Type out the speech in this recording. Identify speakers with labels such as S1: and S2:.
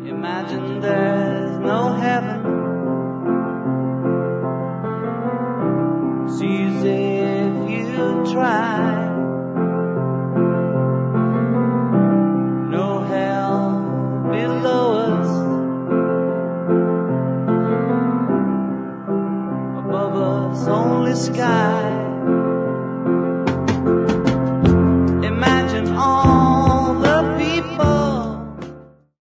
S1: Imagine there's no heaven. See as if you try.